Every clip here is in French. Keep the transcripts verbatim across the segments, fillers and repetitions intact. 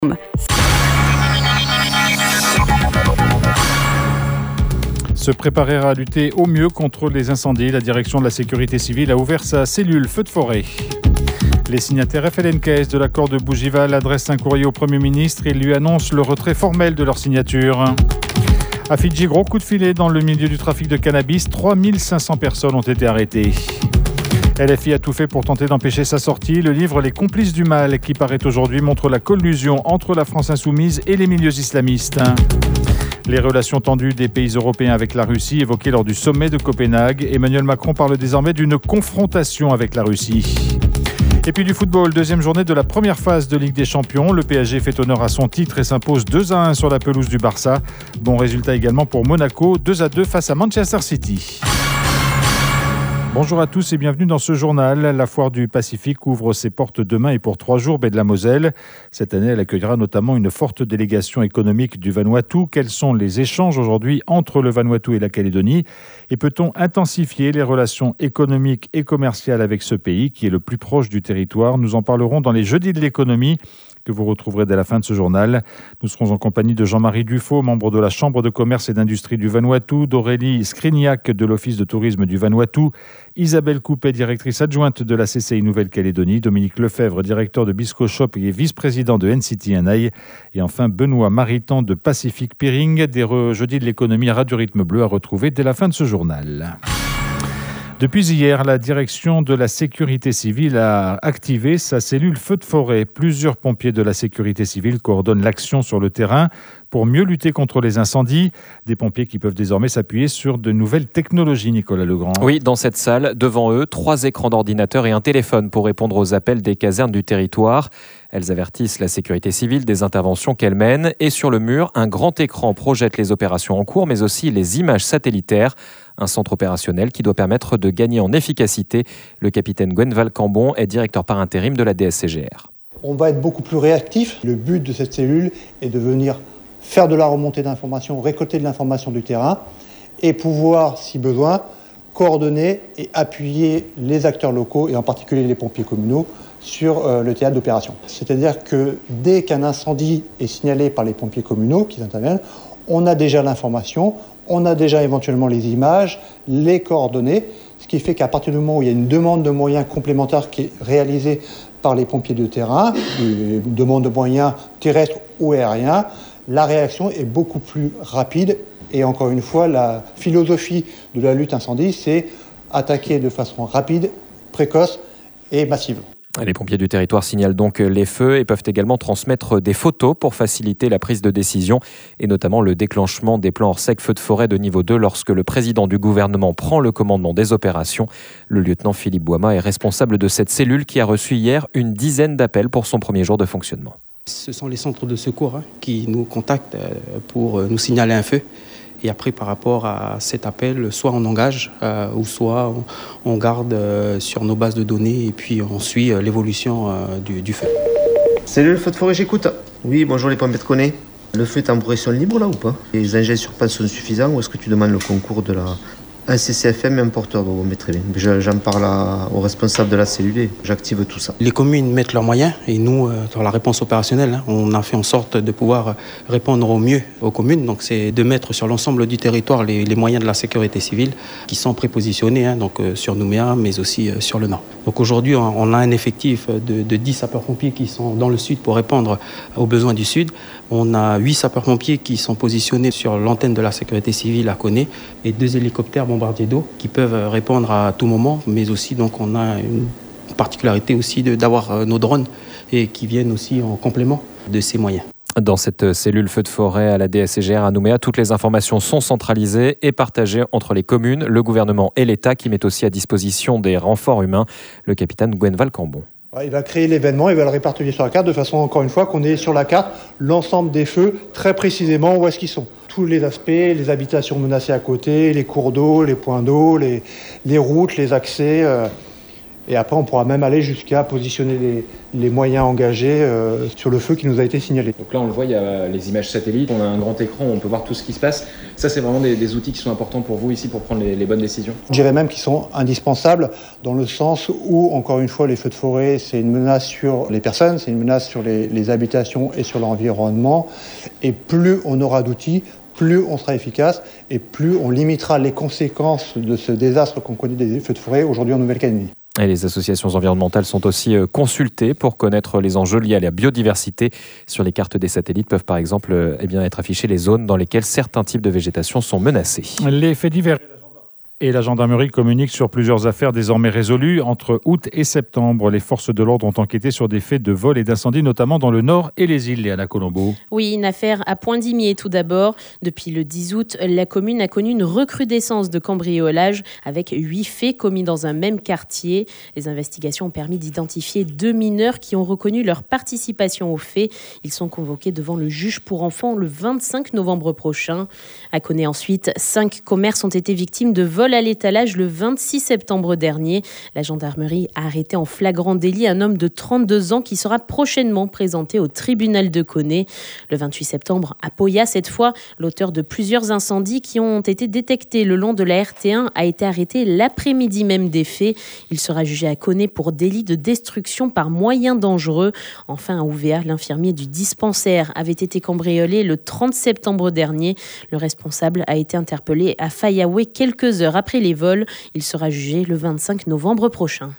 Se préparer à lutter au mieux contre les incendies, la direction de la sécurité civile a ouvert sa cellule feu de forêt. Les signataires F L N K S de l'accord de Bougival adressent un courrier au Premier ministre et lui annoncent le retrait formel de leur signature. À Fidji, gros coup de filet dans le milieu du trafic de cannabis, trois mille cinq cents personnes ont été arrêtées. L F I a tout fait pour tenter d'empêcher sa sortie. Le livre Les complices du mal, qui paraît aujourd'hui, montre la collusion entre la France insoumise et les milieux islamistes. Les relations tendues des pays européens avec la Russie évoquées lors du sommet de Copenhague. Emmanuel Macron parle désormais d'une confrontation avec la Russie. Et puis du football, deuxième journée de la première phase de Ligue des Champions. Le P S G fait honneur à son titre et s'impose deux à un sur la pelouse du Barça. Bon résultat également pour Monaco, deux à deux face à Manchester City. Bonjour à tous et bienvenue dans ce journal. La Foire du Pacifique ouvre ses portes demain et pour trois jours, baie de la Moselle. Cette année, elle accueillera notamment une forte délégation économique du Vanuatu. Quels sont les échanges aujourd'hui entre le Vanuatu et la Calédonie ? Et peut-on intensifier les relations économiques et commerciales avec ce pays qui est le plus proche du territoire ? Nous en parlerons dans les Jeudis de l'économie, que vous retrouverez dès la fin de ce journal. Nous serons en compagnie de Jean-Marie Dufaux, membre de la Chambre de commerce et d'industrie du Vanuatu, d'Aurélie Skriniak de l'Office de tourisme du Vanuatu, Isabelle Coupet, directrice adjointe de la C C I Nouvelle-Calédonie, Dominique Lefebvre, directeur de Bisco Shop et vice-président de N C T N I, et enfin Benoît Maritan de Pacific Peering, des re- Jeudis de l'économie à Radio Rythme Bleu à retrouver dès la fin de ce journal. Depuis hier, la direction de la sécurité civile a activé sa cellule feu de forêt. Plusieurs pompiers de la sécurité civile coordonnent l'action sur le terrain pour mieux lutter contre les incendies. Des pompiers qui peuvent désormais s'appuyer sur de nouvelles technologies, Nicolas Legrand. Oui, dans cette salle, devant eux, trois écrans d'ordinateur et un téléphone pour répondre aux appels des casernes du territoire. Elles avertissent la sécurité civile des interventions qu'elles mènent. Et sur le mur, un grand écran projette les opérations en cours, mais aussi les images satellitaires. Un centre opérationnel qui doit permettre de gagner en efficacité. Le capitaine Gwenval Cambon est directeur par intérim de la D S C G R. On va être beaucoup plus réactif. Le but de cette cellule est de venir faire de la remontée d'informations, récolter de l'information du terrain et pouvoir, si besoin, coordonner et appuyer les acteurs locaux et en particulier les pompiers communaux sur euh, le théâtre d'opération. C'est-à-dire que dès qu'un incendie est signalé par les pompiers communaux qui interviennent, on a déjà l'information, on a déjà éventuellement les images, les coordonnées, ce qui fait qu'à partir du moment où il y a une demande de moyens complémentaires qui est réalisée par les pompiers de terrain, une demande de moyens terrestres ou aériens, la réaction est beaucoup plus rapide. Et encore une fois, la philosophie de la lutte incendie, c'est attaquer de façon rapide, précoce et massive. Les pompiers du territoire signalent donc les feux et peuvent également transmettre des photos pour faciliter la prise de décision et notamment le déclenchement des plans hors sec feu de forêt de niveau deux lorsque le président du gouvernement prend le commandement des opérations. Le lieutenant Philippe Boima est responsable de cette cellule qui a reçu hier une dizaine d'appels pour son premier jour de fonctionnement. Ce sont les centres de secours hein, qui nous contactent pour nous signaler un feu. Et après, par rapport à cet appel, soit on engage, euh, ou soit on, on garde euh, sur nos bases de données et puis on suit euh, l'évolution euh, du, du feu. Salut le feu de forêt, j'écoute. Oui, bonjour les pompiers de Coné. Le feu est en progression libre là ou pas ? Les engins sur place sont suffisants ou est-ce que tu demandes le concours de la... Un C C F M et un porteur d'eau, mais très bien. J'en parle à, au responsable de la cellule et j'active tout ça. Les communes mettent leurs moyens et nous, euh, dans la réponse opérationnelle, hein, on a fait en sorte de pouvoir répondre au mieux aux communes. Donc c'est de mettre sur l'ensemble du territoire les, les moyens de la sécurité civile qui sont prépositionnés hein, donc, euh, sur Nouméa, mais aussi euh, sur le nord. Donc aujourd'hui, on, on a un effectif de, de dix sapeurs-pompiers qui sont dans le sud pour répondre aux besoins du sud. On a huit sapeurs-pompiers qui sont positionnés sur l'antenne de la sécurité civile à Coné et deux hélicoptères bombardiers d'eau qui peuvent répondre à tout moment, mais aussi donc on a une particularité aussi de, d'avoir nos drones et qui viennent aussi en complément de ces moyens. Dans cette cellule feu de forêt à la D S C G R à Nouméa, toutes les informations sont centralisées et partagées entre les communes, le gouvernement et l'État qui met aussi à disposition des renforts humains. Le capitaine Gwenval Cambon. Il va créer l'événement, il va le répertorier sur la carte de façon, encore une fois, qu'on ait sur la carte l'ensemble des feux, très précisément où est-ce qu'ils sont. Tous les aspects, les habitations menacées à côté, les cours d'eau, les points d'eau, les, les routes, les accès. Euh, Et après, on pourra même aller jusqu'à positionner les, les moyens engagés euh, sur le feu qui nous a été signalé. Donc là, on le voit, il y a les images satellites, on a un grand écran où on peut voir tout ce qui se passe. Ça, c'est vraiment des, des outils qui sont importants pour vous ici pour prendre les, les bonnes décisions. Je dirais même qu'ils sont indispensables dans le sens où, encore une fois, les feux de forêt, c'est une menace sur les personnes, c'est une menace sur les, les habitations et sur l'environnement. Et plus on aura d'outils, plus on sera efficace et plus on limitera les conséquences de ce désastre qu'on connaît des feux de forêt aujourd'hui en Nouvelle-Calédonie. Et les associations environnementales sont aussi consultées pour connaître les enjeux liés à la biodiversité. Sur les cartes des satellites peuvent par exemple eh bien, être affichées les zones dans lesquelles certains types de végétation sont menacés. Les faits divers et la gendarmerie communique sur plusieurs affaires désormais résolues. Entre août et septembre, les forces de l'ordre ont enquêté sur des faits de vol et d'incendie, notamment dans le Nord et les îles, Léana Colombo. Oui, une affaire à Pointe-d'Imier tout d'abord. Depuis le dix août, la commune a connu une recrudescence de cambriolage avec huit faits commis dans un même quartier. Les investigations ont permis d'identifier deux mineurs qui ont reconnu leur participation aux faits. Ils sont convoqués devant le juge pour enfants le vingt-cinq novembre prochain. À Coné ensuite, cinq commerces ont été victimes de vols à l'étalage le vingt-six septembre dernier. La gendarmerie a arrêté en flagrant délit un homme de trente-deux ans qui sera prochainement présenté au tribunal de Coné. Le vingt-huit septembre, à Poya, cette fois, l'auteur de plusieurs incendies qui ont été détectés le long de la R T un a été arrêté l'après-midi même des faits. Il sera jugé à Coné pour délit de destruction par moyens dangereux. Enfin, à Ouvéa, l'infirmier du dispensaire avait été cambriolé le trente septembre dernier. Le responsable a été interpellé à Fayaoué quelques heures après les vols. Il sera jugé le vingt-cinq novembre prochain.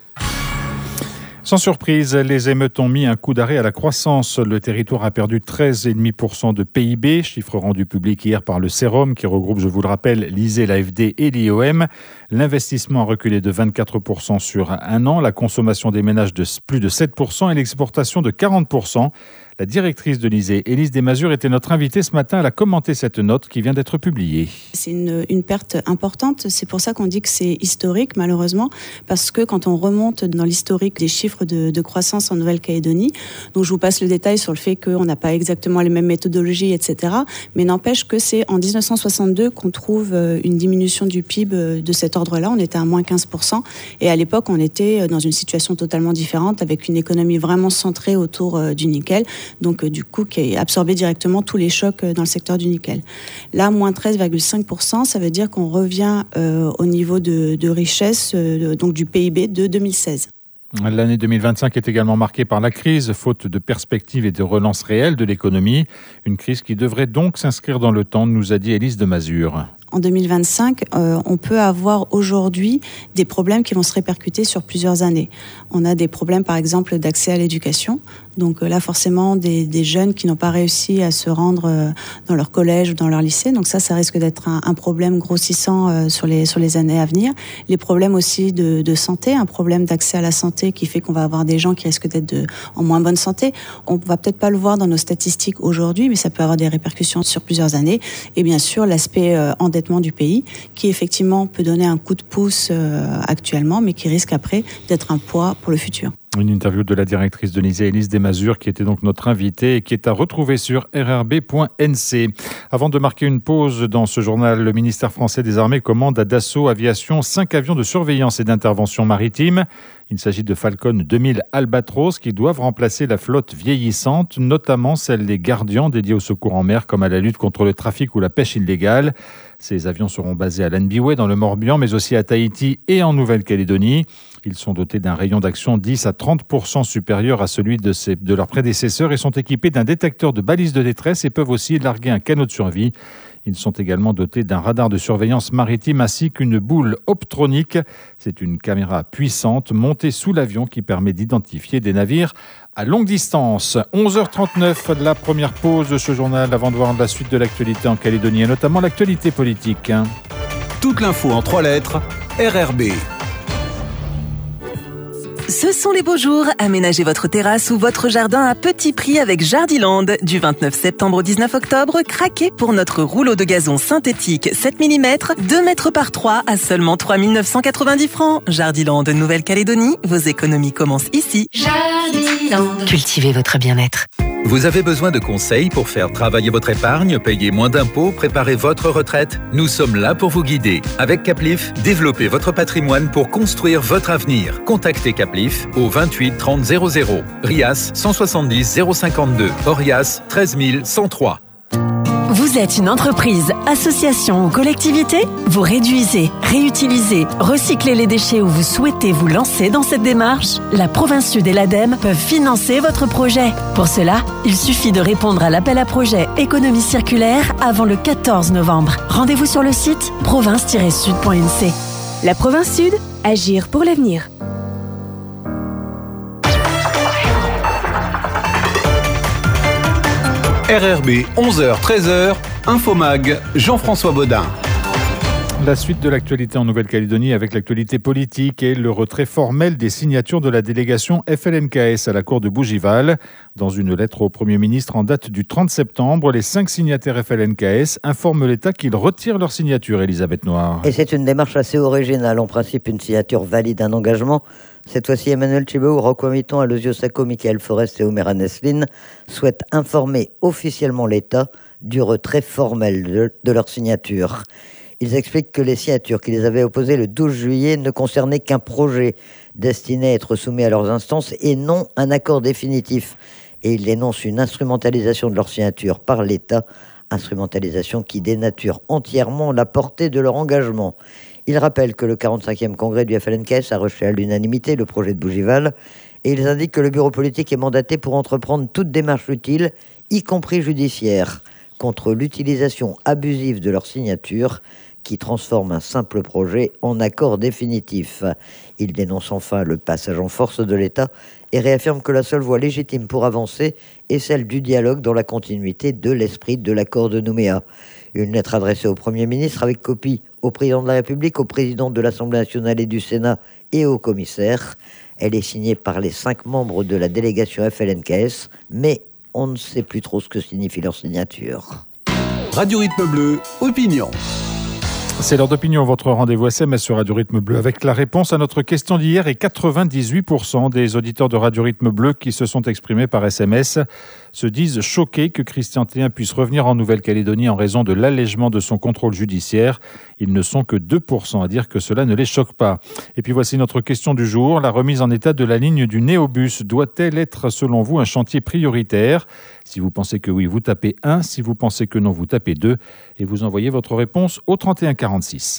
Sans surprise, les émeutes ont mis un coup d'arrêt à la croissance. Le territoire a perdu treize virgule cinq pour cent de P I B, chiffre rendu public hier par le Cérom, qui regroupe, je vous le rappelle, l'I S E E, l'A F D et l'I O M. L'investissement a reculé de vingt-quatre pour cent sur un an, la consommation des ménages de plus de sept pour cent et l'exportation de quarante pour cent. La directrice de l'I S E E, Élise Desmazures, était notre invitée ce matin. Elle a commenté cette note qui vient d'être publiée. C'est une, une perte importante. C'est pour ça qu'on dit que c'est historique, malheureusement, parce que quand on remonte dans l'historique des chiffres de, de croissance en Nouvelle-Calédonie, donc je vous passe le détail sur le fait qu'on n'a pas exactement les mêmes méthodologies, et cetera. Mais n'empêche que c'est en dix-neuf cent soixante-deux qu'on trouve une diminution du P I B de cet ordre-là. On était à moins quinze pour cent. Et à l'époque, on était dans une situation totalement différente, avec une économie vraiment centrée autour du nickel. Donc, euh, du coup, qui a absorbé directement tous les chocs euh, dans le secteur du nickel. Là, moins treize virgule cinq pour cent, ça veut dire qu'on revient euh, au niveau de, de richesse, euh, donc du P I B de deux mille seize. L'année deux mille vingt-cinq est également marquée par la crise, faute de perspectives et de relance réelle de l'économie. Une crise qui devrait donc s'inscrire dans le temps, nous a dit Élise Desmazures. En deux mille vingt-cinq, euh, on peut avoir aujourd'hui des problèmes qui vont se répercuter sur plusieurs années. On a des problèmes, par exemple, d'accès à l'éducation. Donc euh, là, forcément, des, des jeunes qui n'ont pas réussi à se rendre euh, dans leur collège ou dans leur lycée. Donc ça, ça risque d'être un, un problème grossissant euh, sur les sur les années à venir. Les problèmes aussi de, de santé, un problème d'accès à la santé qui fait qu'on va avoir des gens qui risquent d'être de, en moins bonne santé. On va peut-être pas le voir dans nos statistiques aujourd'hui, mais ça peut avoir des répercussions sur plusieurs années. Et bien sûr, l'aspect euh, endettement du pays, qui effectivement peut donner un coup de pouce euh, actuellement, mais qui risque après d'être un poids pour le futur. Une interview de la directrice de l'I S E E, Élise Desmazures, qui était donc notre invitée et qui est à retrouver sur r r b point n c. Avant de marquer une pause dans ce journal, le ministère français des Armées commande à Dassault Aviation cinq avions de surveillance et d'intervention maritime. Il s'agit de Falcon deux mille Albatros qui doivent remplacer la flotte vieillissante, notamment celle des Gardians dédiés au secours en mer comme à la lutte contre le trafic ou la pêche illégale. Ces avions seront basés à Lanbiwe dans le Morbihan, mais aussi à Tahiti et en Nouvelle-Calédonie. Ils sont dotés d'un rayon d'action dix à trente pour cent supérieur à celui de, ses, de leurs prédécesseurs et sont équipés d'un détecteur de balises de détresse et peuvent aussi larguer un canot de survie. Ils sont également dotés d'un radar de surveillance maritime ainsi qu'une boule optronique. C'est une caméra puissante montée sous l'avion qui permet d'identifier des navires à longue distance. onze heures trente-neuf, la première pause de ce journal avant de voir la suite de l'actualité en Calédonie et notamment l'actualité politique. Toute l'info en trois lettres, R R B. Ce sont les beaux jours. Aménagez votre terrasse ou votre jardin à petit prix avec Jardiland. Du vingt-neuf septembre au dix-neuf octobre, craquez pour notre rouleau de gazon synthétique sept millimètres, deux mètres par trois à seulement trois mille neuf cent quatre-vingt-dix francs. Jardiland Nouvelle-Calédonie, vos économies commencent ici. Jardiland. Jardiland. Cultivez votre bien-être. Vous avez besoin de conseils pour faire travailler votre épargne, payer moins d'impôts, préparer votre retraite? Nous sommes là pour vous guider. Avec Caplif, développez votre patrimoine pour construire votre avenir. Contactez Caplif au vingt-huit trente zéro zéro. Rias cent soixante-dix zéro cinquante-deux. Orias treize mille cent trois. Vous êtes une entreprise, association ou collectivité? Vous réduisez, réutilisez, recyclez les déchets ou vous souhaitez vous lancer dans cette démarche? La Province Sud et l'ADEME peuvent financer votre projet. Pour cela, il suffit de répondre à l'appel à projet économie circulaire avant le quatorze novembre. Rendez-vous sur le site province tiret sud point n c. La Province Sud, agir pour l'avenir. R R B, onze heures treize heures, Infomag, Jean-François Baudin. La suite de l'actualité en Nouvelle-Calédonie avec l'actualité politique et le retrait formel des signatures de la délégation F L N K S à la cour de Bougival. Dans une lettre au Premier ministre en date du trente septembre, les cinq signataires F L N K S informent l'État qu'ils retirent leur signature, Elisabeth Noir. Et c'est une démarche assez originale. En principe, une signature valide un engagement. Cette fois-ci, Emmanuel Chibou, Rocco Miton, Aloisio Sacco, Michael Forest et Omer Nesline souhaitent informer officiellement l'État du retrait formel de, de leur signature. Ils expliquent que les signatures qui les avaient opposées le douze juillet ne concernaient qu'un projet destiné à être soumis à leurs instances et non un accord définitif. Et ils dénoncent une instrumentalisation de leur signature par l'État, instrumentalisation qui dénature entièrement la portée de leur engagement. Ils rappellent que le quarante-cinquième congrès du F L N K S a rejeté à l'unanimité le projet de Bougival et ils indiquent que le bureau politique est mandaté pour entreprendre toute démarche utile, y compris judiciaire, contre l'utilisation abusive de leur signature qui transforme un simple projet en accord définitif. Ils dénoncent enfin le passage en force de l'État et réaffirment que la seule voie légitime pour avancer est celle du dialogue dans la continuité de l'esprit de l'accord de Nouméa. Une lettre adressée au Premier ministre avec copie au Président de la République, au Président de l'Assemblée nationale et du Sénat et au commissaire. Elle est signée par les cinq membres de la délégation F L N K S, mais on ne sait plus trop ce que signifie leur signature. Radio Rythme Bleu, opinion. C'est l'heure d'opinion, votre rendez-vous S M S sur Radio Rythme Bleu avec la réponse à notre question d'hier et quatre-vingt-dix-huit pour cent des auditeurs de Radio Rythme Bleu qui se sont exprimés par S M S se disent choqués que Christian Théin puisse revenir en Nouvelle-Calédonie en raison de l'allègement de son contrôle judiciaire. Ils ne sont que deux pour cent à dire que cela ne les choque pas. Et puis voici notre question du jour. La remise en état de la ligne du Néobus doit-elle être selon vous un chantier prioritaire ? Si vous pensez que oui, vous tapez un. Si vous pensez que non, vous tapez deux. Et vous envoyez votre réponse au trente et un quarante-six.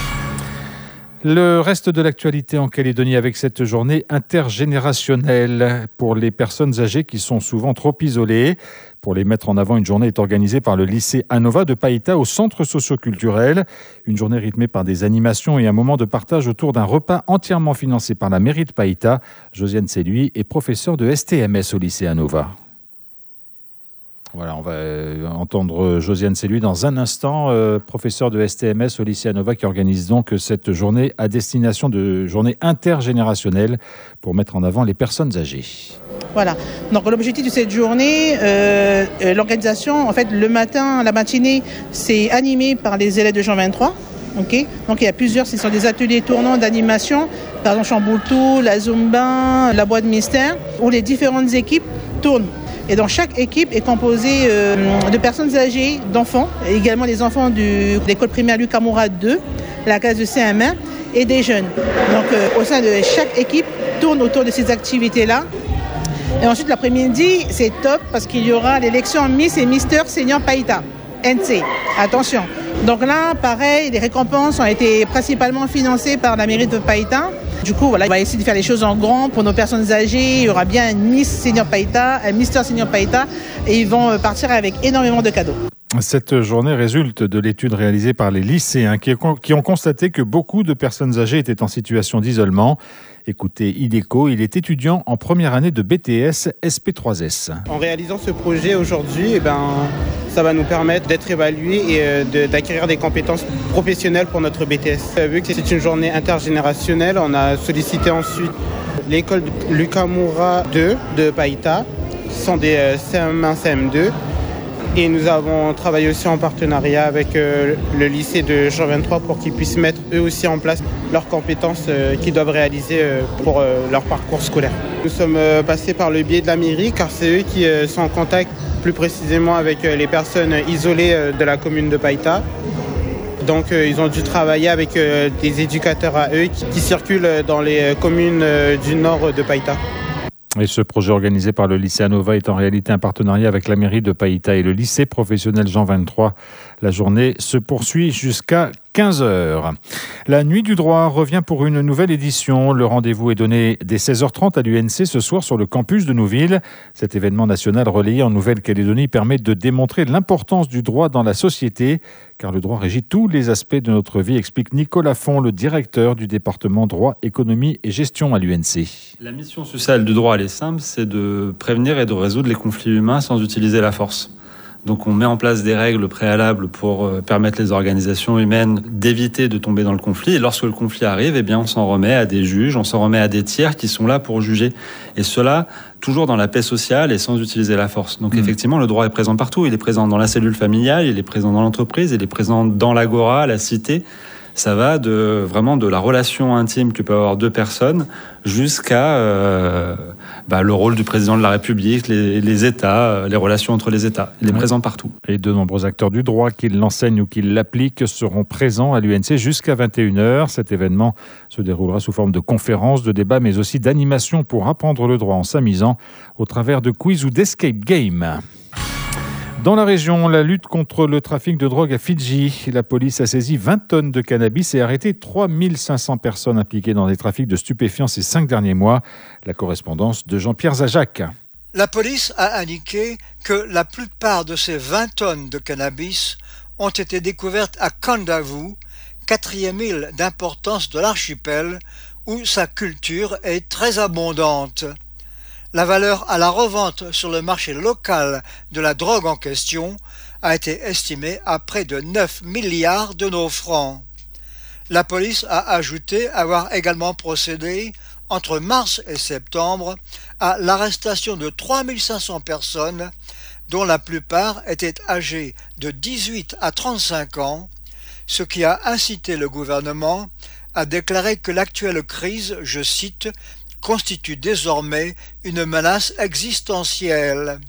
Le reste de l'actualité en Calédonie avec cette journée intergénérationnelle pour les personnes âgées qui sont souvent trop isolées. Pour les mettre en avant, une journée est organisée par le lycée Anova de Païta au centre socio-culturel. Une journée rythmée par des animations et un moment de partage autour d'un repas entièrement financé par la mairie de Païta. Josiane Séluy est professeure de S T M S au lycée Anova. Voilà, on va entendre Josiane Séluy dans un instant, euh, professeur de S T M S au lycée Anova qui organise donc cette journée à destination de journée intergénérationnelle pour mettre en avant les personnes âgées. Voilà, donc l'objectif de cette journée, euh, euh, l'organisation, en fait le matin, la matinée, c'est animé par les élèves de Jean vingt-trois. Okay. Donc il y a plusieurs, ce sont des ateliers tournants d'animation, par exemple Chamboultou, la Zumba, la boîte mystère, où les différentes équipes tournent. Et donc chaque équipe est composée euh, de personnes âgées, d'enfants, et également des enfants du, de l'école primaire Lucas Mourad deux, la classe de C M un, et des jeunes. Donc euh, au sein de chaque équipe, tourne autour de ces activités-là. Et ensuite l'après-midi, c'est top parce qu'il y aura l'élection Miss et Mister Senior Païta, N C. Attention. Donc là, pareil, les récompenses ont été principalement financées par la mairie de Païta. Du coup, voilà, on va essayer de faire les choses en grand pour nos personnes âgées. Il y aura bien un Miss Senior Païta, un Mister Senior Païta, et ils vont partir avec énormément de cadeaux. Cette journée résulte de l'étude réalisée par les lycéens qui ont constaté que beaucoup de personnes âgées étaient en situation d'isolement. Écoutez Ideco, il est étudiant en première année de B T S S P trois S. En réalisant ce projet aujourd'hui, eh ben, ça va nous permettre d'être évalués et euh, de, d'acquérir des compétences professionnelles pour notre B T S. Euh, vu que c'est une journée intergénérationnelle, on a sollicité ensuite l'école Lucas Mourad deux de Païta, ce sont des euh, C M un, C M deux. Et nous avons travaillé aussi en partenariat avec euh, le lycée de Jean vingt-trois pour qu'ils puissent mettre eux aussi en place leurs compétences euh, qu'ils doivent réaliser euh, pour euh, leur parcours scolaire. Nous sommes euh, passés par le biais de la mairie car c'est eux qui euh, sont en contact plus précisément avec euh, les personnes isolées euh, de la commune de Païta. Donc euh, ils ont dû travailler avec euh, des éducateurs à eux qui, qui circulent dans les euh, communes euh, du nord de Païta. Et ce projet organisé par le lycée Anova est en réalité un partenariat avec la mairie de Païta et le lycée professionnel Jean vingt-trois. La journée se poursuit jusqu'à quinze heures. La Nuit du droit revient pour une nouvelle édition. Le rendez-vous est donné dès seize heures trente à l'U N C ce soir sur le campus de Nouville. Cet événement national relayé en Nouvelle-Calédonie permet de démontrer l'importance du droit dans la société, car le droit régit tous les aspects de notre vie, explique Nicolas Font, le directeur du département droit, économie et gestion à l'U N C. La mission sociale du droit, elle est simple, c'est de prévenir et de résoudre les conflits humains sans utiliser la force. Donc on met en place des règles préalables pour permettre les organisations humaines d'éviter de tomber dans le conflit. Et lorsque le conflit arrive, eh bien on s'en remet à des juges, on s'en remet à des tiers qui sont là pour juger. Et cela, toujours dans la paix sociale et sans utiliser la force. Donc mmh. effectivement, le droit est présent partout. Il est présent dans la cellule familiale, il est présent dans l'entreprise, il est présent dans l'agora, la cité. Ça va de vraiment de la relation intime que peut avoir deux personnes jusqu'à euh, bah, le rôle du président de la République, les, les États, les relations entre les États. Il est ouais. présent partout. Et de nombreux acteurs du droit, qu'ils l'enseignent ou qu'ils l'appliquent, seront présents à l'U N C jusqu'à vingt et une heures. Cet événement se déroulera sous forme de conférences, de débats, mais aussi d'animations pour apprendre le droit en s'amusant au travers de quiz ou d'escape game. Dans la région, la lutte contre le trafic de drogue à Fidji. La police a saisi vingt tonnes de cannabis et arrêté trois mille cinq cents personnes impliquées dans des trafics de stupéfiants ces cinq derniers mois. La correspondance de Jean-Pierre Zajac. La police a indiqué que la plupart de ces vingt tonnes de cannabis ont été découvertes à Kandavu, quatrième île d'importance de l'archipel, où sa culture est très abondante. La valeur à la revente sur le marché local de la drogue en question a été estimée à près de neuf milliards de nos francs. La police a ajouté avoir également procédé, entre mars et septembre, à l'arrestation de trois mille cinq cents personnes, dont la plupart étaient âgées de dix-huit à trente-cinq ans, ce qui a incité le gouvernement à déclarer que l'actuelle crise, je cite, constitue désormais une menace existentielle.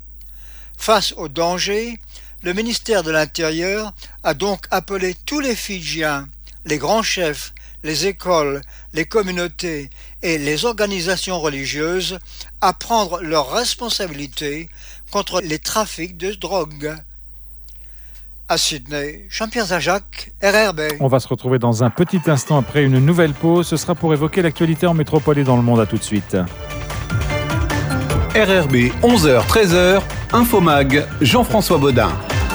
Face au danger, le ministère de l'Intérieur a donc appelé tous les Fidjiens, les grands chefs, les écoles, les communautés et les organisations religieuses à prendre leurs responsabilités contre les trafics de drogue. À Sydney, Jean-Pierre Zajac, R R B. On va se retrouver dans un petit instant après une nouvelle pause. Ce sera pour évoquer l'actualité en métropole et dans le monde. À tout de suite. R R B, onze heures treize heures, Infomag, Jean-François Baudin.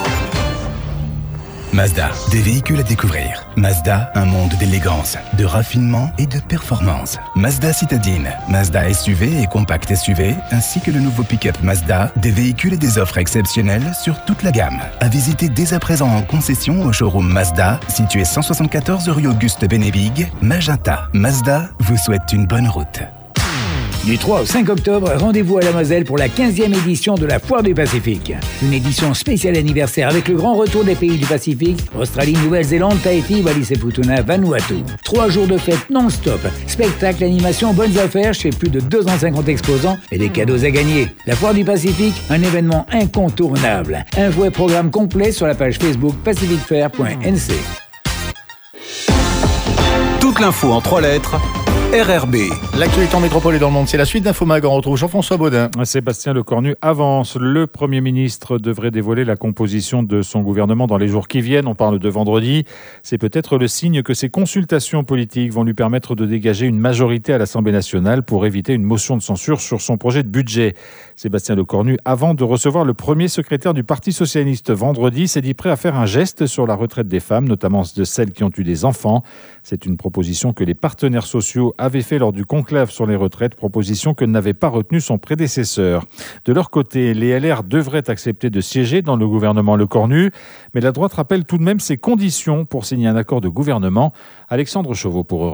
Mazda, des véhicules à découvrir. Mazda, un monde d'élégance, de raffinement et de performance. Mazda Citadine, Mazda S U V et compact S U V, ainsi que le nouveau pick-up Mazda, des véhicules et des offres exceptionnelles sur toute la gamme. À visiter dès à présent en concession au showroom Mazda, situé cent soixante-quatorze rue Auguste Bénévig, Magenta. Mazda vous souhaite une bonne route. Du trois au cinq octobre, rendez-vous à la Moselle pour la quinzième édition de la Foire du Pacifique. Une édition spéciale anniversaire avec le grand retour des pays du Pacifique, Australie, Nouvelle-Zélande, Tahiti, Wallis-et-Futuna, Vanuatu. Trois jours de fête non-stop, spectacle, animation, bonnes affaires chez plus de deux cent cinquante exposants et des cadeaux à gagner. La Foire du Pacifique, un événement incontournable. Info et programme complet sur la page Facebook pacific fair point n c. Toute l'info en trois lettres. R R B. L'actualité en métropole et dans le monde, c'est la suite d'Infomag. On retrouve Jean-François Baudin. Sébastien Lecornu avance. Le Premier ministre devrait dévoiler la composition de son gouvernement dans les jours qui viennent. On parle de vendredi. C'est peut-être le signe que ces consultations politiques vont lui permettre de dégager une majorité à l'Assemblée nationale pour éviter une motion de censure sur son projet de budget. Sébastien Lecornu, avant de recevoir le premier secrétaire du Parti socialiste vendredi, s'est dit prêt à faire un geste sur la retraite des femmes, notamment de celles qui ont eu des enfants. C'est une proposition que les partenaires sociaux avait fait lors du conclave sur les retraites, proposition que n'avait pas retenue son prédécesseur. De leur côté, les L R devraient accepter de siéger dans le gouvernement Lecornu, mais la droite rappelle tout de même ses conditions pour signer un accord de gouvernement. Alexandre Chauveau pour Europe un.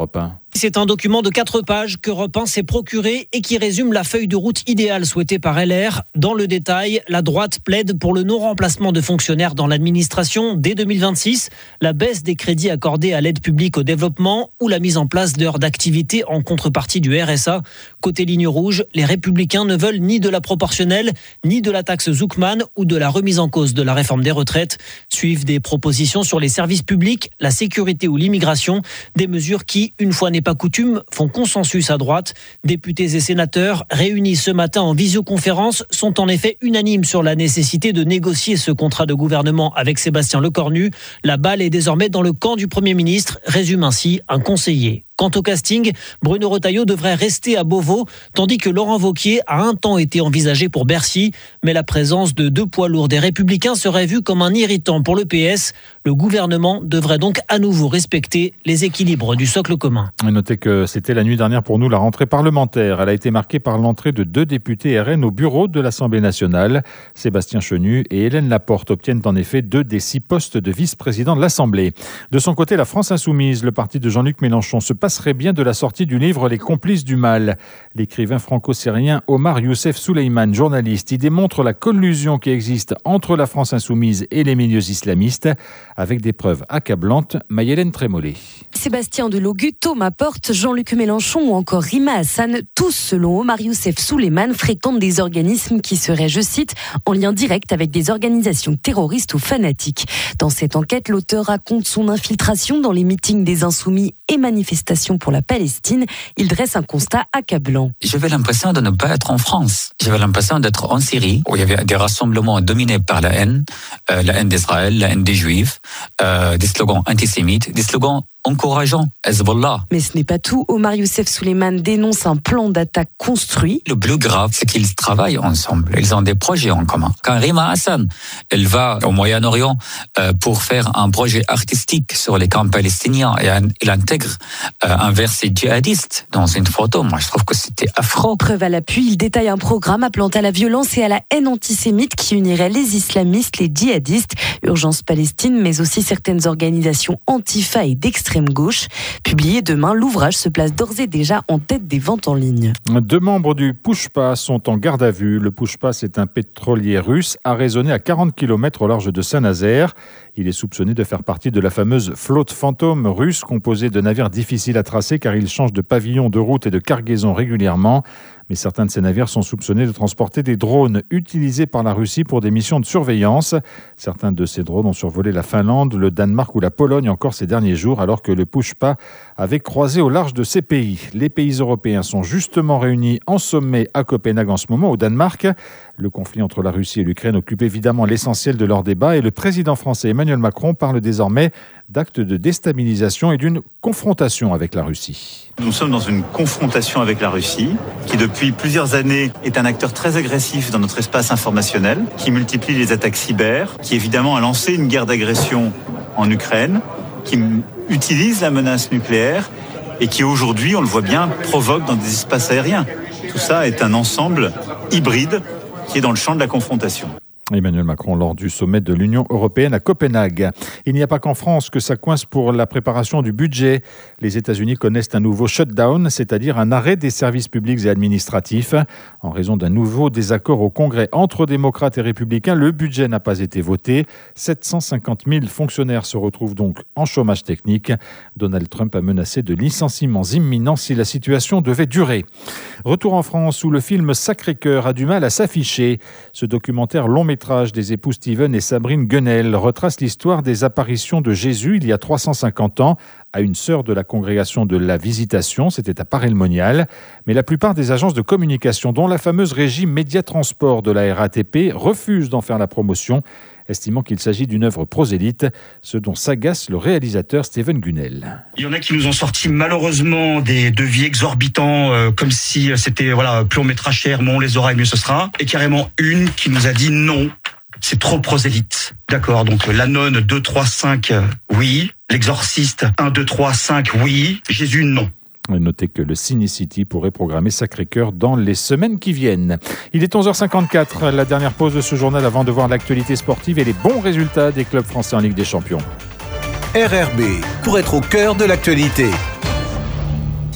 C'est un document de quatre pages que Europe un s'est procuré et qui résume la feuille de route idéale souhaitée par L R. Dans le détail, la droite plaide pour le non-remplacement de fonctionnaires dans l'administration dès deux mille vingt-six, la baisse des crédits accordés à l'aide publique au développement ou la mise en place d'heures d'activité en contrepartie du R S A. Côté ligne rouge, les Républicains ne veulent ni de la proportionnelle, ni de la taxe Zuckman ou de la remise en cause de la réforme des retraites. Suivent des propositions sur les services publics, la sécurité ou l'immigration, des mesures qui, une fois n'est pas coutume, font consensus à droite. Députés et sénateurs réunis ce matin en visioconférence sont en effet unanimes sur la nécessité de négocier ce contrat de gouvernement avec Sébastien Lecornu. La balle est désormais dans le camp du Premier ministre, résume ainsi un conseiller. Quant au casting, Bruno Retailleau devrait rester à Beauvau, tandis que Laurent Wauquiez a un temps été envisagé pour Bercy. Mais la présence de deux poids lourds des Républicains serait vue comme un irritant pour le P S. Le gouvernement devrait donc à nouveau respecter les équilibres du socle commun. Notez que c'était la nuit dernière pour nous la rentrée parlementaire. Elle a été marquée par l'entrée de deux députés R N au bureau de l'Assemblée nationale. Sébastien Chenu et Hélène Laporte obtiennent en effet deux des six postes de vice-président de l'Assemblée. De son côté, la France insoumise, le parti de Jean-Luc Mélenchon, se passe serait bien de la sortie du livre Les complices du mal. L'écrivain franco-syrien Omar Youssef Souleyman, journaliste, y démontre la collusion qui existe entre la France insoumise et les milieux islamistes, avec des preuves accablantes. Maïlène Trémollet. Sébastien Delogu, Thomas Porte, Jean-Luc Mélenchon ou encore Rima Hassan, tous selon Omar Youssef Souleyman, fréquentent des organismes qui seraient, je cite, en lien direct avec des organisations terroristes ou fanatiques. Dans cette enquête, l'auteur raconte son infiltration dans les meetings des insoumis et manifestations pour la Palestine. Il dresse un constat accablant. J'avais l'impression de ne pas être en France. J'avais l'impression d'être en Syrie, où il y avait des rassemblements dominés par la haine, euh, la haine d'Israël, la haine des Juifs, euh, des slogans antisémites, des slogans encourageant Hezbollah. Mais ce n'est pas tout. Omar Youssef Souleyman dénonce un plan d'attaque construit. Le plus grave, c'est qu'ils travaillent ensemble. Ils ont des projets en commun. Quand Rima Hassan, elle va au Moyen-Orient euh, pour faire un projet artistique sur les camps palestiniens et elle intègre euh, un verset djihadiste dans une photo. Moi, je trouve que c'était affreux. Preuve à l'appui, il détaille un programme appelant à la violence et à la haine antisémite qui unirait les islamistes, les djihadistes, Urgence Palestine, mais aussi certaines organisations antifa et d'extrême gauche. Publié demain, l'ouvrage se place d'ores et déjà en tête des ventes en ligne. Deux membres du Pouchpa sont en garde à vue. Le Pouchpa, c'est un pétrolier russe arraisonné à quarante kilomètres au large de Saint-Nazaire. Il est soupçonné de faire partie de la fameuse flotte fantôme russe composée de navires difficiles à tracer car il change de pavillon, de route et de cargaison régulièrement. Mais certains de ces navires sont soupçonnés de transporter des drones utilisés par la Russie pour des missions de surveillance. Certains de ces drones ont survolé la Finlande, le Danemark ou la Pologne encore ces derniers jours, alors que le Pouchpa avait croisé au large de ces pays. Les pays européens sont justement réunis en sommet à Copenhague en ce moment, au Danemark. Le conflit entre la Russie et l'Ukraine occupe évidemment l'essentiel de leur débat et le président français Emmanuel Macron parle désormais d'actes de déstabilisation et d'une confrontation avec la Russie. Nous sommes dans une confrontation avec la Russie, qui depuis plusieurs années est un acteur très agressif dans notre espace informationnel, qui multiplie les attaques cyber, qui évidemment a lancé une guerre d'agression en Ukraine, qui utilise la menace nucléaire et qui aujourd'hui, on le voit bien, provoque dans des espaces aériens. Tout ça est un ensemble hybride qui est dans le champ de la confrontation. Emmanuel Macron lors du sommet de l'Union européenne à Copenhague. Il n'y a pas qu'en France que ça coince pour la préparation du budget. Les États-Unis connaissent un nouveau shutdown, c'est-à-dire un arrêt des services publics et administratifs. En raison d'un nouveau désaccord au Congrès entre démocrates et républicains, le budget n'a pas été voté. sept cent cinquante mille fonctionnaires se retrouvent donc en chômage technique. Donald Trump a menacé de licenciements imminents si la situation devait durer. Retour en France où le film Sacré-Cœur a du mal à s'afficher. Ce documentaire long métrage des époux Steven et Sabrine Guenel retrace l'histoire des apparitions de Jésus il y a trois cent cinquante ans à une sœur de la congrégation de la Visitation, c'était à Paray-le-Monial. Mais la plupart des agences de communication, dont la fameuse régie Média Transport de la R A T P, refusent d'en faire la promotion, estimant qu'il s'agit d'une œuvre prosélyte, ce dont s'agace le réalisateur Steven Guenel. Il y en a qui nous ont sorti malheureusement des devis exorbitants, euh, comme si c'était voilà, plus on mettra cher, moins on les aura et mieux ce sera. Et carrément une qui nous a dit non, c'est trop prosélyte. D'accord, donc la nonne deux, trois, cinq, oui. L'exorciste un, deux, trois, cinq, oui. Jésus, non. Notez que le Ciné-City pourrait programmer Sacré-Cœur dans les semaines qui viennent. Il est onze heures cinquante-quatre, la dernière pause de ce journal avant de voir l'actualité sportive et les bons résultats des clubs français en Ligue des Champions. R R B, pour être au cœur de l'actualité.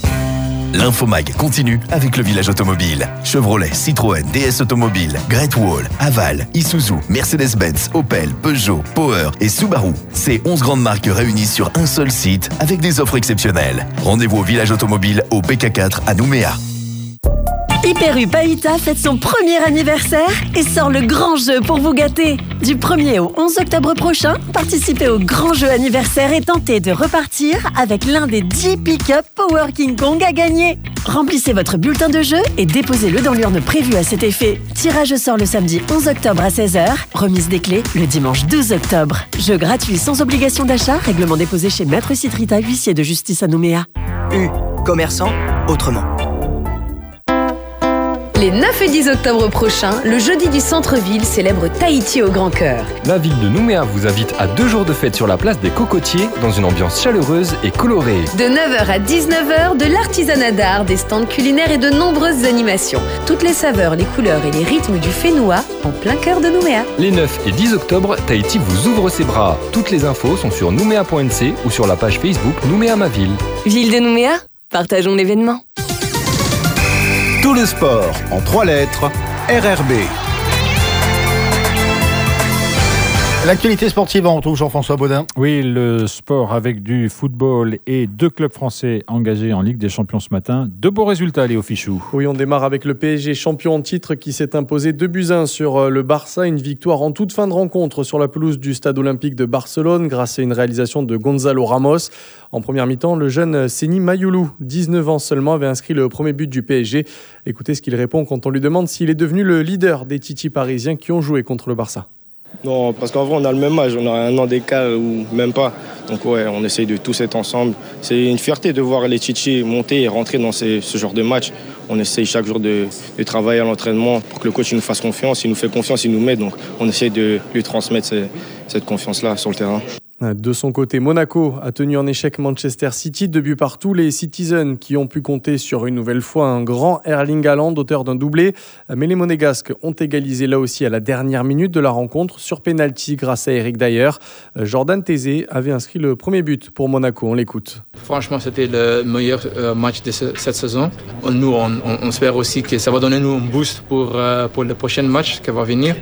L'Infomag continue avec le village automobile. Chevrolet, Citroën, D S Automobile, Great Wall, Haval, Isuzu, Mercedes-Benz, Opel, Peugeot, Power et Subaru. Ces onze grandes marques réunies sur un seul site avec des offres exceptionnelles. Rendez-vous au village automobile au P K quatre à Nouméa. Hyper U Païta fête son premier anniversaire et sort le grand jeu pour vous gâter. Du premier au onze octobre prochain, participez au grand jeu anniversaire et tentez de repartir avec l'un des dix pick-up Power King Kong à gagner. Remplissez votre bulletin de jeu et déposez-le dans l'urne prévue à cet effet. Tirage sort le samedi onze octobre à seize heures, remise des clés le dimanche douze octobre. Jeu gratuit sans obligation d'achat, règlement déposé chez Maître Citrita, huissier de justice à Nouméa. U, commerçant, autrement. Les neuf et dix octobre prochains, le jeudi du centre-ville célèbre Tahiti au Grand Cœur. La ville de Nouméa vous invite à deux jours de fête sur la place des Cocotiers dans une ambiance chaleureuse et colorée. De neuf heures à dix-neuf heures, de l'artisanat d'art, des stands culinaires et de nombreuses animations. Toutes les saveurs, les couleurs et les rythmes du Fénois en plein cœur de Nouméa. Les neuf et dix octobre, Tahiti vous ouvre ses bras. Toutes les infos sont sur nouméa point n c ou sur la page Facebook Nouméa ma ville. Ville de Nouméa, partageons l'événement. Tout le sport en trois lettres, R R B. L'actualité sportive, on retrouve Jean-François Baudin. Oui, le sport avec du football et deux clubs français engagés en Ligue des Champions ce matin. De beaux résultats, Léo Fichou. Oui, on démarre avec le P S G champion en titre qui s'est imposé deux buts à un sur le Barça. Une victoire en toute fin de rencontre sur la pelouse du Stade Olympique de Barcelone grâce à une réalisation de Gonzalo Ramos. En première mi-temps, le jeune Seny Mayoulou, dix-neuf ans seulement, avait inscrit le premier but du P S G. Écoutez ce qu'il répond quand on lui demande s'il est devenu le leader des titis parisiens qui ont joué contre le Barça. Non, parce qu'en vrai, on a le même âge, on a un an d'écart ou même pas. Donc ouais, on essaye de tous être ensemble. C'est une fierté de voir les Tchitchis monter et rentrer dans ces, ce genre de match. On essaye chaque jour de, de travailler à l'entraînement pour que le coach nous fasse confiance. Il nous fait confiance, il nous met. Donc on essaye de lui transmettre ces, cette confiance-là sur le terrain. De son côté, Monaco a tenu en échec Manchester City, deux buts partout. Les Citizens qui ont pu compter sur une nouvelle fois un grand Erling Haaland, auteur d'un doublé. Mais les Monégasques ont égalisé là aussi à la dernière minute de la rencontre sur penalty grâce à Eric Dyer. Jordan Tézé avait inscrit le premier but pour Monaco. On l'écoute. Franchement, c'était le meilleur match de cette saison. Nous, on, on espère aussi que ça va donner nous un boost pour, pour le prochain match qui va venir.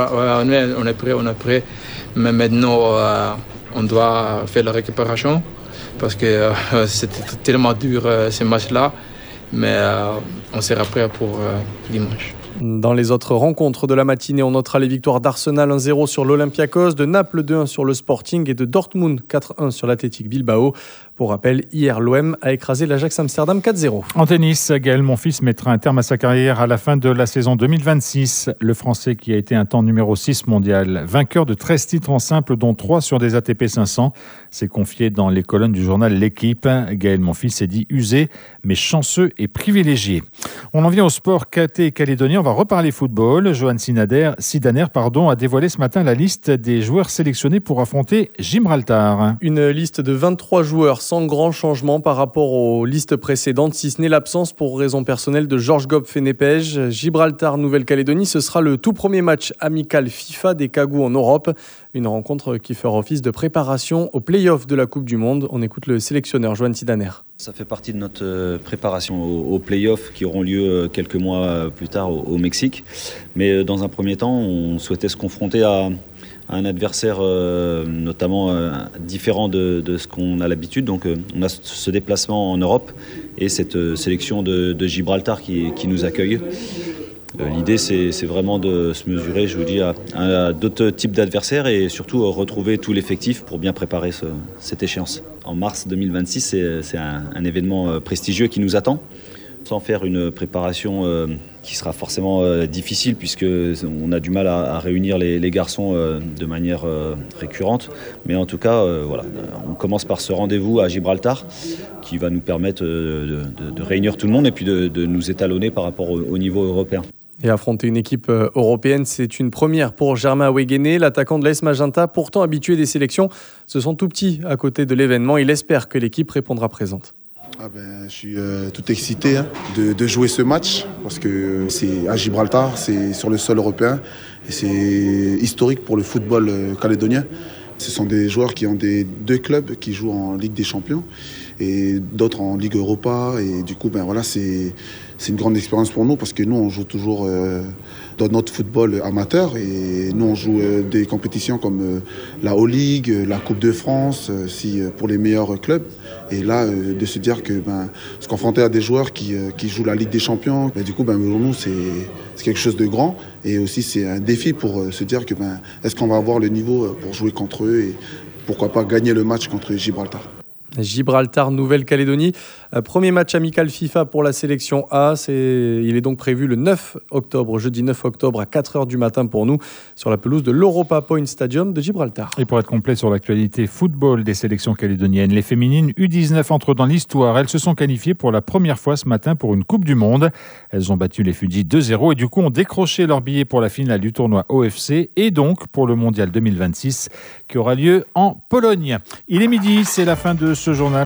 On est prêt, on est prêt. Mais maintenant, on doit faire la récupération parce que euh, c'était tellement dur euh, ces matchs-là, mais euh, on sera prêt pour euh, dimanche. Dans les autres rencontres de la matinée, on notera les victoires d'Arsenal un zéro sur l'Olympiakos, de Naples deux un sur le Sporting et de Dortmund quatre un sur l'Athletic Bilbao. Pour rappel, hier, l'O M a écrasé l'Ajax Amsterdam quatre zéro. En tennis, Gaël Monfils mettra un terme à sa carrière à la fin de la saison deux mille vingt-six. Le Français qui a été un temps numéro six mondial, vainqueur de treize titres en simple, dont trois sur des A T P cinq cents, s'est confié dans les colonnes du journal L'Équipe. Gaël Monfils s'est dit usé, mais chanceux et privilégié. On en vient au sport caté calédonien. On va reparler football. Johan Sidaner, Sidaner pardon, a dévoilé ce matin la liste des joueurs sélectionnés pour affronter Gibraltar. Une liste de vingt-trois joueurs sans grand changement par rapport aux listes précédentes, si ce n'est l'absence pour raison personnelle de Georges Gop-Fenépège. Gibraltar-Nouvelle-Calédonie, ce sera le tout premier match amical FIFA des Cagous en Europe. Une rencontre qui fera office de préparation aux play-offs de la Coupe du Monde. On écoute le sélectionneur Johan Sidaner. Ça fait partie de notre préparation aux play-offs qui auront lieu quelques mois plus tard au Mexique. Mais dans un premier temps, on souhaitait se confronter à un adversaire euh, notamment euh, différent de, de ce qu'on a l'habitude. Donc euh, on a ce déplacement en Europe et cette euh, sélection de, de Gibraltar qui, qui nous accueille. Euh, l'idée c'est, c'est vraiment de se mesurer, je vous dis, à, à d'autres types d'adversaires et surtout euh, retrouver tout l'effectif pour bien préparer ce, cette échéance. En mars deux mille vingt-six, c'est, c'est un, un événement euh, prestigieux qui nous attend. Sans faire une préparation euh, qui sera forcément euh, difficile puisqu'on a du mal à, à réunir les, les garçons euh, de manière euh, récurrente. Mais en tout cas, euh, voilà, on commence par ce rendez-vous à Gibraltar qui va nous permettre euh, de, de, de réunir tout le monde et puis de, de nous étalonner par rapport au, au niveau européen. Et affronter une équipe européenne, c'est une première pour Germain Weguené, l'attaquant de l'A S Magenta, pourtant habitué des sélections. Se sent tout petit à côté de l'événement. Il espère que l'équipe répondra présente. Ah ben, je suis euh, tout excité hein, de, de jouer ce match parce que c'est à Gibraltar, c'est sur le sol européen et c'est historique pour le football euh, calédonien. Ce sont des joueurs qui ont des deux clubs qui jouent en Ligue des Champions et d'autres en Ligue Europa. Et du coup, ben voilà, c'est, c'est une grande expérience pour nous parce que nous, on joue toujours euh, dans notre football amateur et nous, on joue euh, des compétitions comme euh, la O-League, la Coupe de France, euh, si, euh, pour les meilleurs clubs. Et là, euh, de se dire que ben, se confronter à des joueurs qui, euh, qui jouent la Ligue des Champions, ben, du coup, ben, pour nous, c'est, c'est quelque chose de grand. Et aussi, c'est un défi pour euh, se dire que ben, est-ce qu'on va avoir le niveau pour jouer contre eux et pourquoi pas gagner le match contre Gibraltar. Gibraltar, Nouvelle-Calédonie. Euh, premier match amical FIFA pour la sélection A. C'est, il est donc prévu le neuf octobre, jeudi neuf octobre à quatre heures du matin pour nous, sur la pelouse de l'Europa Point Stadium de Gibraltar. Et pour être complet sur l'actualité football des sélections calédoniennes, les féminines U dix-neuf entrent dans l'histoire. Elles se sont qualifiées pour la première fois ce matin pour une Coupe du Monde. Elles ont battu les Fudis deux zéro et du coup ont décroché leur billet pour la finale du tournoi O F C et donc pour le Mondial deux mille vingt-six qui aura lieu en Pologne. Il est midi, c'est la fin de ce journal.